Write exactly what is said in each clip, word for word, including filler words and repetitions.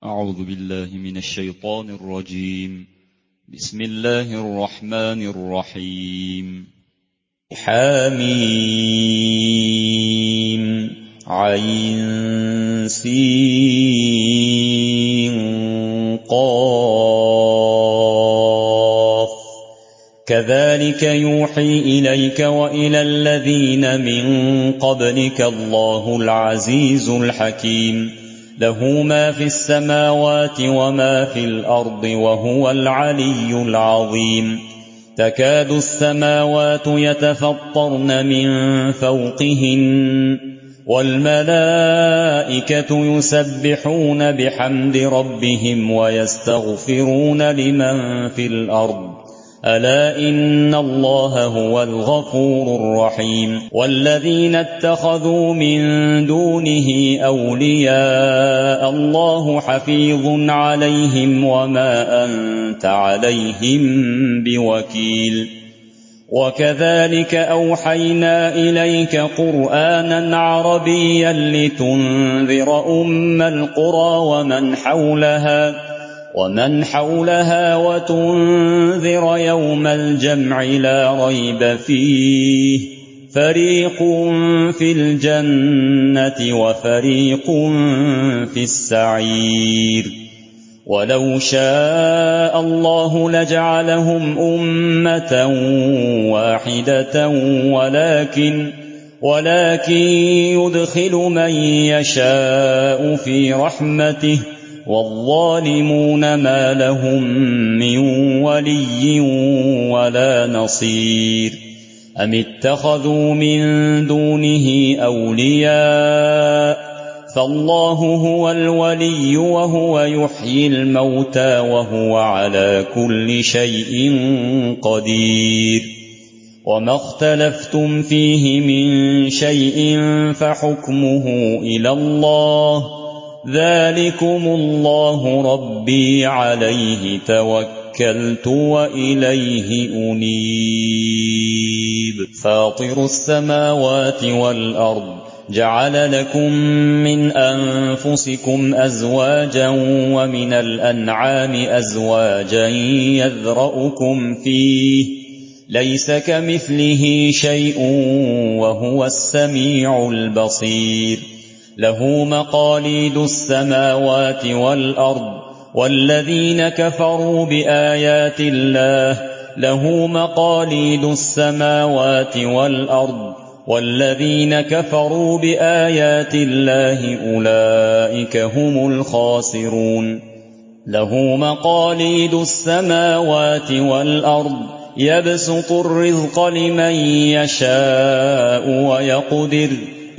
أعوذ بالله من الشيطان الرجيم. بسم الله الرحمن الرحيم. حميم عين سين قاف كذلك يوحي إليك وإلى الذين من قبلك الله العزيز الحكيم له ما في السماوات وما في الأرض وهو العلي العظيم. تكاد السماوات يتفطرن من فوقهن والملائكة يسبحون بحمد ربهم ويستغفرون لمن في الأرض ألا إن الله هو الغفور الرحيم. والذين اتخذوا من دونه أولياء الله حفيظ عليهم وما أنت عليهم بوكيل. وكذلك أوحينا إليك قرآنا عربيا لتنذر أم القرى ومن حولها ومن حولها وتنذر يوم الجمع لا ريب فيه فريق في الجنة وفريق في السعير. ولو شاء الله لجعلهم أمة واحدة ولكن ولكن يدخل من يشاء في رحمته والظالمون ما لهم من ولي ولا نصير. أم اتخذوا من دونه أولياء فالله هو الولي وهو يحيي الموتى وهو على كل شيء قدير. وما اختلفتم فيه من شيء فحكمه إلى الله ذلكم الله ربي عليه توكلت وإليه أنيب. فاطر السماوات والأرض جعل لكم من أنفسكم أزواجا ومن الأنعام أزواجا يذرأكم فيه ليس كمثله شيء وهو السميع البصير. له مقاليد السماوات والأرض والذين كفروا بآيات الله له مقاليد السماوات والأرض والذين كفروا بآيات الله أولئك هم الخاسرون. له مقاليد السماوات والأرض يبسط الرزق لمن يشاء ويقدر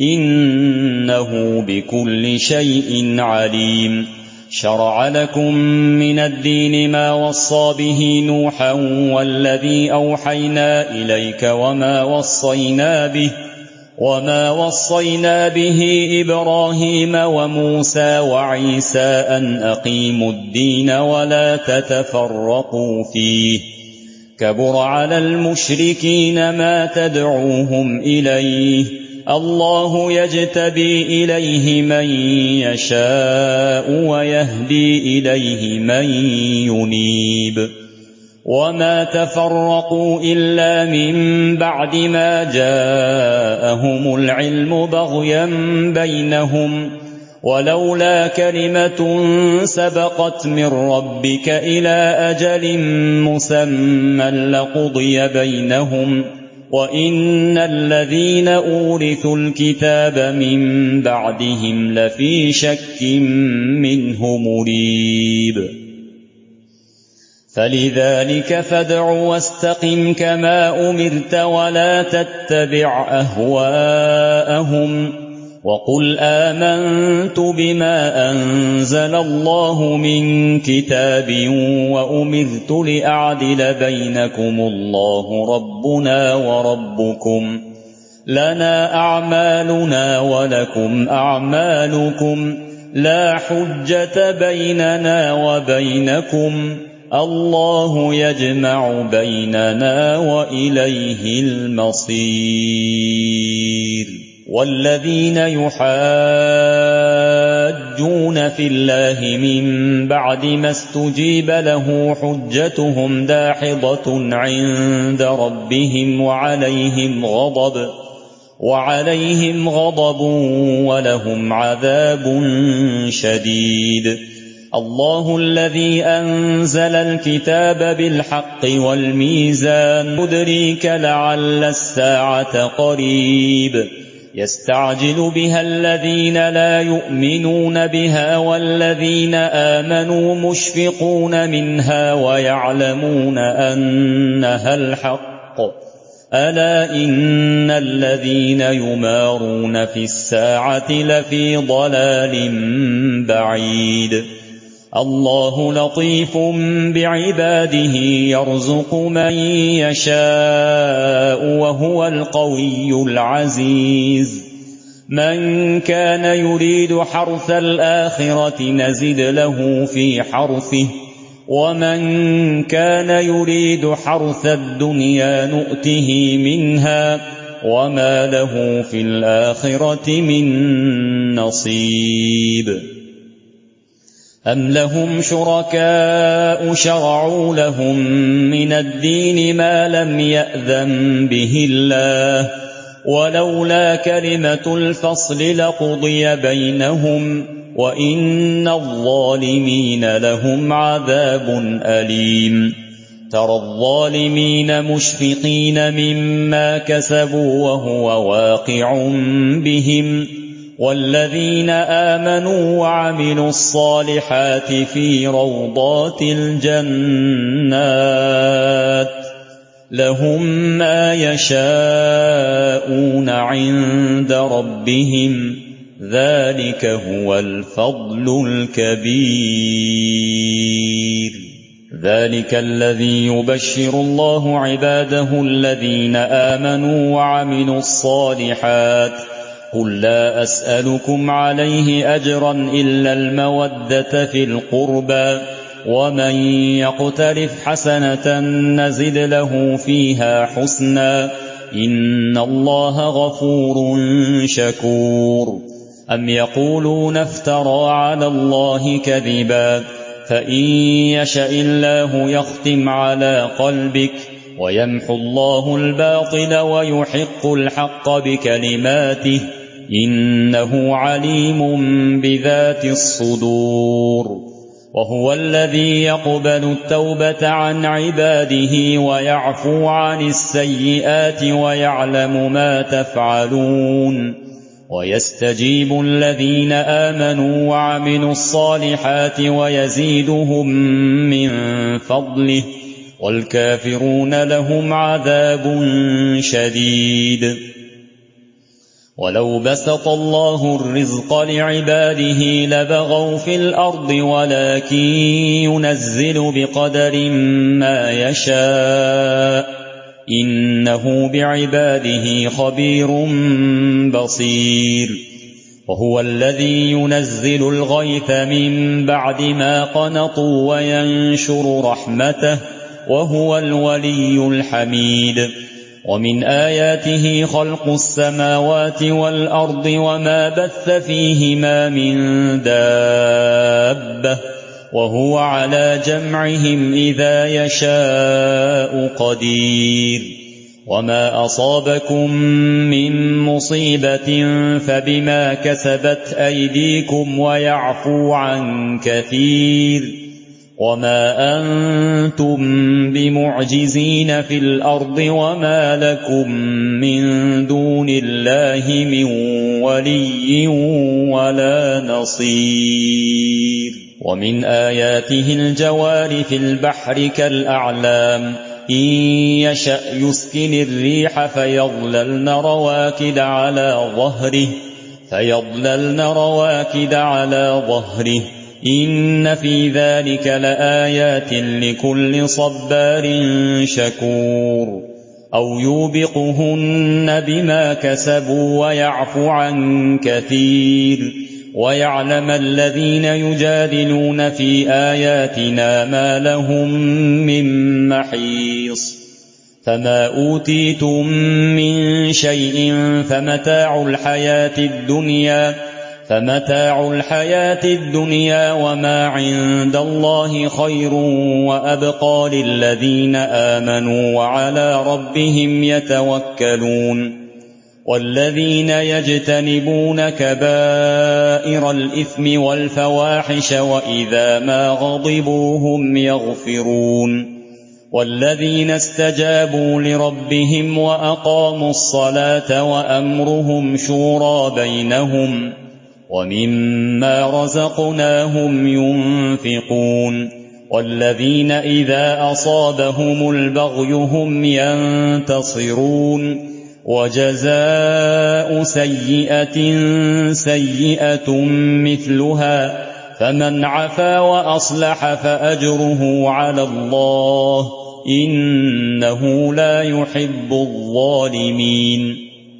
إنه بكل شيء عليم. شرع لكم من الدين ما وصى به نوحا والذي أوحينا إليك وما وصينا به وما وصينا به إبراهيم وموسى وعيسى أن أقيموا الدين ولا تتفرقوا فيه كبر على المشركين ما تدعوهم إليه الله يجتبي إليه من يشاء ويهدي إليه من ينيب. وما تفرقوا إلا من بعد ما جاءهم العلم بغيا بينهم ولولا كلمة سبقت من ربك إلى أجل مسمى لقضي بينهم وإن الذين أورثوا الكتاب من بعدهم لفي شك منه مريب. فلذلك فادع واستقم كما أمرت ولا تتبع أهواءهم وقل آمنت بما أنزل الله من كتاب وأمرت لأعدل بينكم الله ربنا وربكم لنا أعمالنا ولكم أعمالكم لا حجة بيننا وبينكم الله يجمع بيننا وإليه المصير. والذين يحاجون يحاجون في الله من بعد ما استجيب له حجتهم داحضة عند ربهم وعليهم غضب وعليهم غضب ولهم عذاب شديد. الله الذي أنزل الكتاب بالحق والميزان يدريك لعل الساعة قريب يستعجل بها الذين لا يؤمنون بها والذين آمنوا مشفقون منها ويعلمون أنها الحق ألا إن الذين يمارون في الساعة لفي ضلال بعيد. الله لطيف بعباده يرزق من يشاء وهو القوي العزيز. من كان يريد حرث الآخرة نزد له في حرثه ومن كان يريد حرث الدنيا نؤته منها وما له في الآخرة من نصيب. أم لهم شركاء شرعوا لهم من الدين ما لم يأذن به الله ولولا كلمة الفصل لقضي بينهم وإن الظالمين لهم عذاب أليم. ترى الظالمين مشفقين مما كسبوا وهو واقع بهم والذين آمنوا وعملوا الصالحات في روضات الجنات لهم ما يشاءون عند ربهم ذلك هو الفضل الكبير. ذلك الذي يبشر الله عباده الذين آمنوا وعملوا الصالحات قل لا أسألكم عليه أجرا إلا المودة في القربى ومن يقترف حسنة نزد له فيها حسنا إن الله غفور شكور. أم يقولون افترى على الله كذبا فإن يشأ الله يختم على قلبك ويمحو الله الباطل ويحق الحق بكلماته إنه عليم بذات الصدور. وهو الذي يقبل التوبة عن عباده ويعفو عن السيئات ويعلم ما تفعلون ويستجيب الذين آمنوا وعملوا الصالحات ويزيدهم من فضله والكافرون لهم عذاب شديد. ولو بسط الله الرزق لعباده لبغوا في الأرض ولكن ينزل بقدر ما يشاء إنه بعباده خبير بصير. وهو الذي ينزل الغيث من بعد ما قنطوا وينشر رحمته وهو الولي الحميد. ومن آياته خلق السماوات والأرض وما بث فيهما من دابة وهو على جمعهم إذا يشاء قدير. وما أصابكم من مصيبة فبما كسبت أيديكم ويعفو عن كثير. وما أنتم بمعجزين في الأرض وما لكم من دون الله من ولي ولا نصير. ومن آياته الجوار في البحر كالأعلام إن يشأ يسكن الريح فيظللن رواكد على ظهره فيظللن رواكد على ظهره إن في ذلك لآيات لكل صبار شكور. أو يوبقهن بما كسبوا ويعفو عن كثير ويعلم الذين يجادلون في آياتنا ما لهم من محيص. فما أوتيتم من شيء فمتاع الحياة الدنيا فمتاع الحياة الدنيا وما عند الله خير وأبقى للذين آمنوا وعلى ربهم يتوكلون والذين يجتنبون كبائر الإثم والفواحش وإذا ما غضبوا هم يغفرون والذين استجابوا لربهم وأقاموا الصلاة وأمرهم شورى بينهم ومما رزقناهم ينفقون والذين إذا أصابهم البغي هم ينتصرون وجزاء سيئة سيئة مثلها فمن عفا وأصلح فأجره على الله إنه لا يحب الظالمين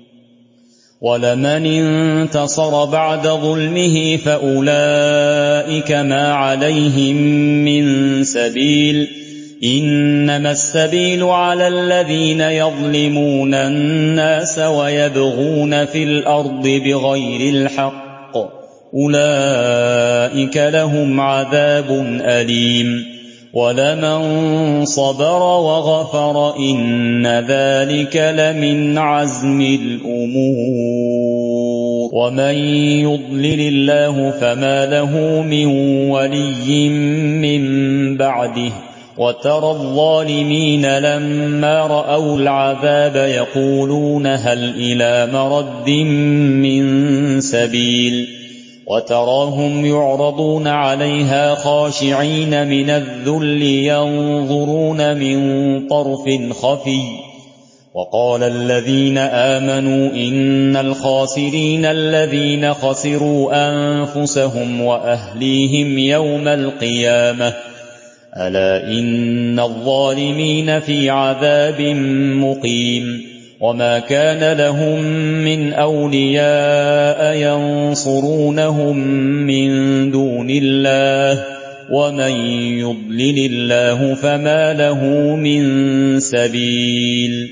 ولمن انتصر بعد ظلمه فأولئك ما عليهم من سبيل إنما السبيل على الذين يظلمون الناس ويبغون في الأرض بغير الحق أولئك لهم عذاب أليم ولمن صبر وغفر إن ذلك لمن عزم الأمور ومن يضلل الله فما له من ولي من بعده وترى الظالمين لما رأوا العذاب يقولون هل إلى مرد من سبيل وتراهم يعرضون عليها خاشعين من الذل ينظرون من طرف خفي وقال الذين آمنوا إن الخاسرين الذين خسروا أنفسهم وأهليهم يوم القيامة ألا إن الظالمين في عذاب مقيم وما كان لهم من أولياء ينصرونهم من دون الله ومن يضلل الله فما له من سبيل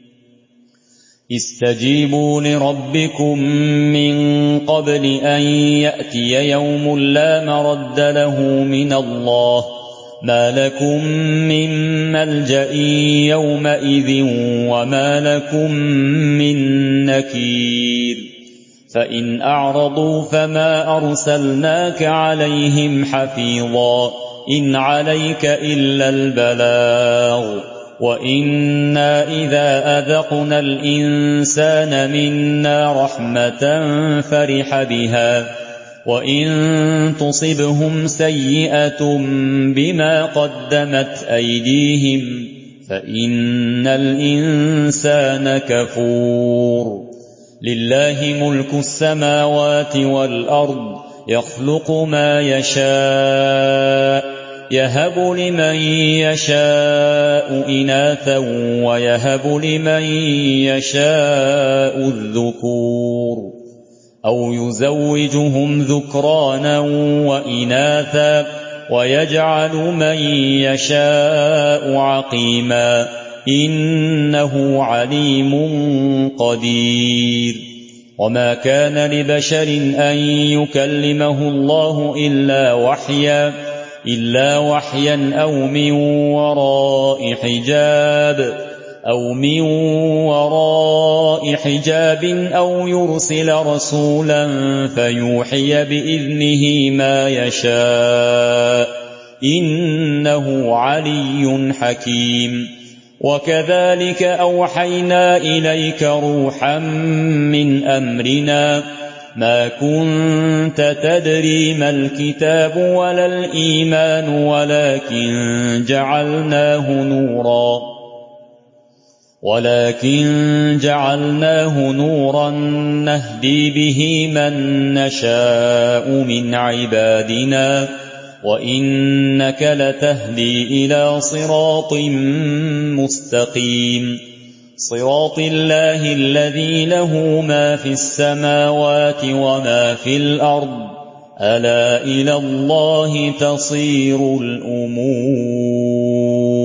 استجيبوا لربكم من قبل أن يأتي يوم لا مرد له من الله ما لكم من ملجأ يومئذ وما لكم من نكير فإن أعرضوا فما أرسلناك عليهم حفيظا إن عليك إلا البلاغ وإنا إذا أذقنا الإنسان منا رحمة فرح بها وإن تصبهم سيئة بما قدمت أيديهم فإن الإنسان كفور لله ملك السماوات والأرض يخلق ما يشاء يهب لمن يشاء إناثا ويهب لمن يشاء الذكور أو يزوجهم ذكرانا وإناثا ويجعل من يشاء عقيما إنه عليم قدير وما كان لبشر أن يكلمه الله إلا وحيا إلا وحيا أو من وراء حجاب أو من وراء حجاب أو يرسل رسولا فيوحي بإذنه ما يشاء إنه علي حكيم وكذلك أوحينا إليك روحا من أمرنا ما كنت تدري ما الكتاب ولا الإيمان ولكن جعلناه نورا ولكن جعلناه نورا نهدي به من نشاء من عبادنا وإنك لتهدي إلى صراط مستقيم صراط الله الذي له ما في السماوات وما في الأرض ألا إلى الله تصير الأمور